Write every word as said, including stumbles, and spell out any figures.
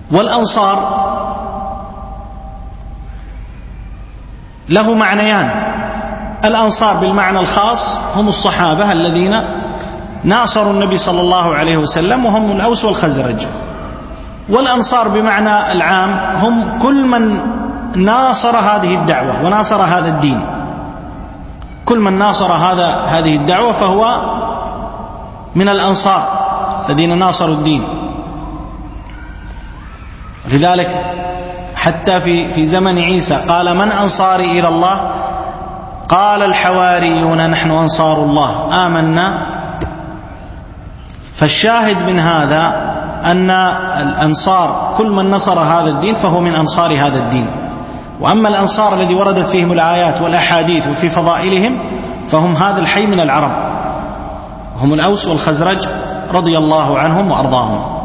والأنصار له معنيان: الأنصار بالمعنى الخاص هم الصحابة الذين ناصروا النبي صلى الله عليه وسلم وهم الأوس والخزرج، والأنصار بمعنى العام هم كل من ناصر هذه الدعوة وناصر هذا الدين، كل من ناصر هذا هذه الدعوة فهو من الأنصار الذين ناصروا الدين. لذلك حتى في في زمن عيسى قال: من أنصاري إلى الله؟ قال الحواريون نحن أنصار الله آمنا. فالشاهد من هذا أن الأنصار كل من نصر هذا الدين فهو من أنصار هذا الدين. وأما الأنصار الذي وردت فيهم الآيات والأحاديث وفي فضائلهم فهم هذا الحي من العرب، هم الأوس والخزرج رضي الله عنهم وأرضاهم.